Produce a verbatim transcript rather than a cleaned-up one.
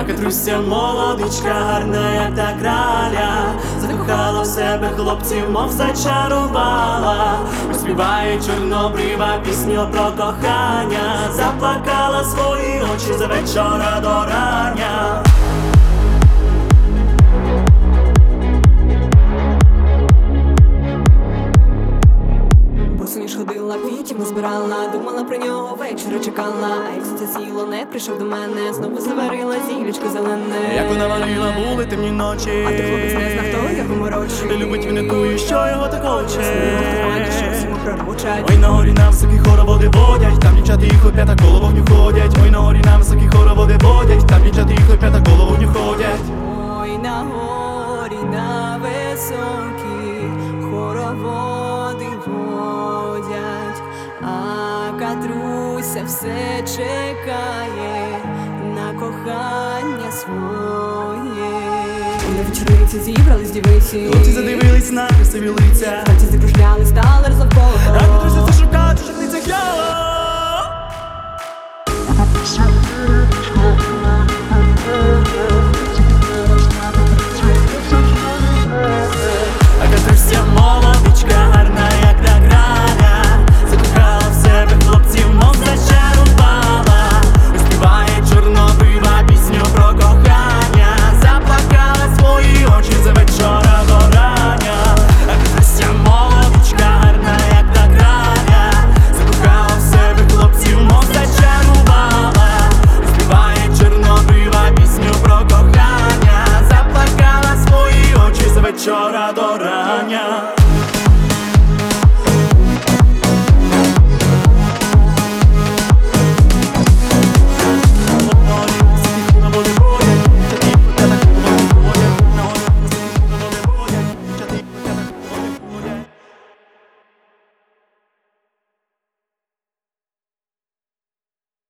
а Катруся молодичка, гарна, як та краля, закохала в себе хлопців, мов зачарувала. Співає чорнобрива пісню про кохання, заплакала свої очі за вечора до рання. Ніж ходила, квітів назбирала, думала про нього, вечора чекала. А як сонце сіло, не прийшов до мене, знову заварила зілечко зелене. Як вона варила, були темні ночі, а ти, хлопець, не знав, хто його морочить. Любить він не тую, що його так хоче. Що всьому пророчать. Ой, на горі на високі хороводи водять, там дівчата їх от п'ята коло вогню ходять. Ой, на горі на високі хороводи водять, там дівчата їх от п'ята коло вогню ходять. Ой, на горі на високі хороводи водять, а Катруся все чекає на кохання своє. На вечорниці зібрались дівиці, хлопці задивились на красиві лиця,